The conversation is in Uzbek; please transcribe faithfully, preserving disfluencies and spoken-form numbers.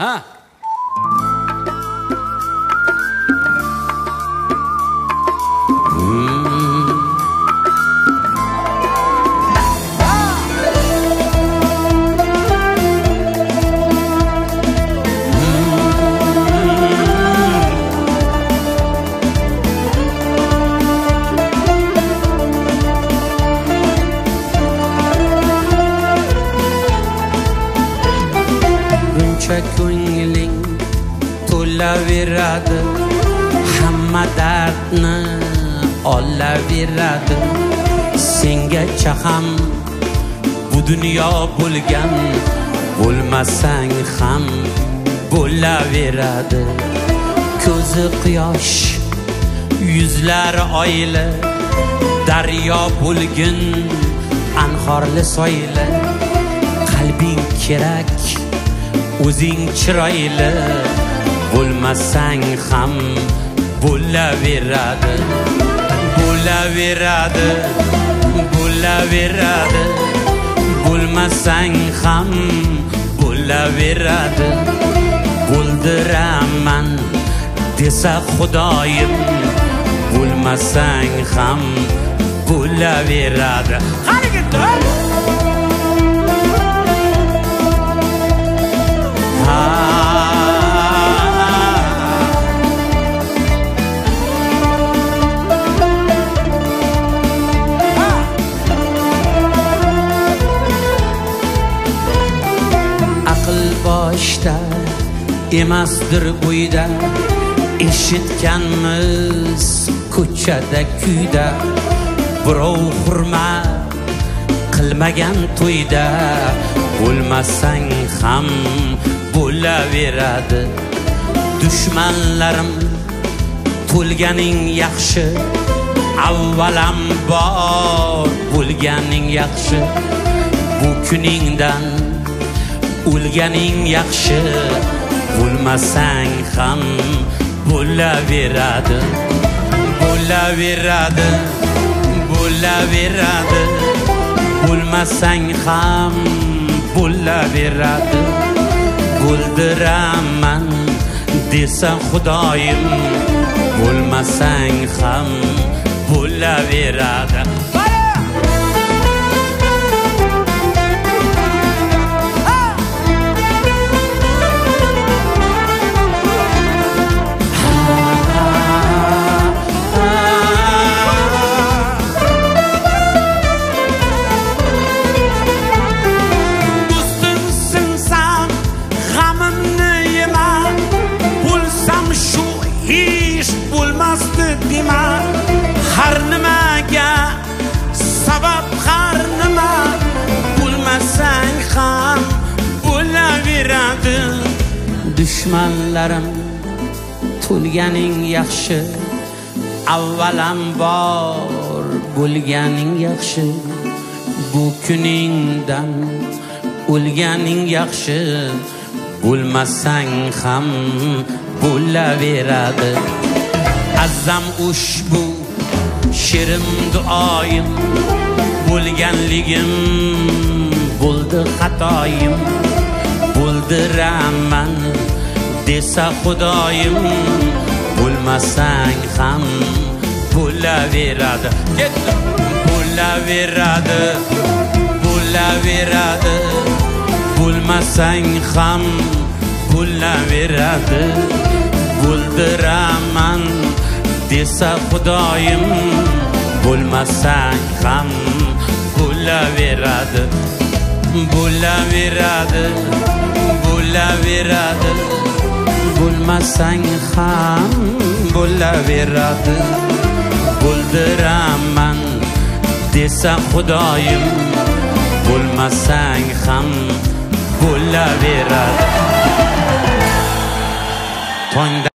ha ko'ngling to'laveradi, hamma dardni olaveradi. Sengacha ham bu dunyo bo'lgan, bo'lmasang ham bo'laveradi. Ko'zi quyosh, yuzlari oyli, daryo bo'lgin anhorli soyli. Qalbing kerak, o'zing chiroyli, bo'lmasang ham bo'laveradi. Bo'laveradi, bo'laveradi, bo'lmasang ham bo'laveradi. Bo'ldiraman desa Xudoyim, bo'lmasang ham bo'laveradi. Qani ketdi. Aql boshda emasdir uyda, eshitganmiz ko'chada kuyda. Birov hurmat qilmagan to'yda, bo'lmasang ham bo'laveradi. Dushmanlarim to'lganing yaxshi, avvalambor bo'lganing yaxshi. Bu kuningdan o'lganing yaxshi, bo'lmasang ham bo'laveradi. Bo'laveradi, bo'laveradi, bo'lmasang ham bo'laveradi. Bo'ldiraman desa Xudoyim, bo'lmasang ham bo'laveradi. Har nimaga sabab, har nima bo'lmasang ham bo'laveradi. Dushmanlarim to'lganing yaxshi, avvalambor bo'lganing yaxshi. Bu kuningdan o'lganing yaxshi, bo'lmasang ham bo'laveradi. Azam ushbu shirin duoyim, bo'lganligim bo'ldi xatoyim. Bo'ldiraman desa Xudoyim, bo'lmasang ham bo'laveradi. Ketdi. Bo'laveradi, bo'laveradi, bo'lmasang ham bo'laveradi. Bo'ldiraman desa Xudoyim, bo'lmasang ham bo'laveradi. Bo'laveradi, bo'laveradi, bo'lmasang ham bo'laveradi. Bo'ldiraman desa Xudoyim, bo'lmasang ham bo'laveradi.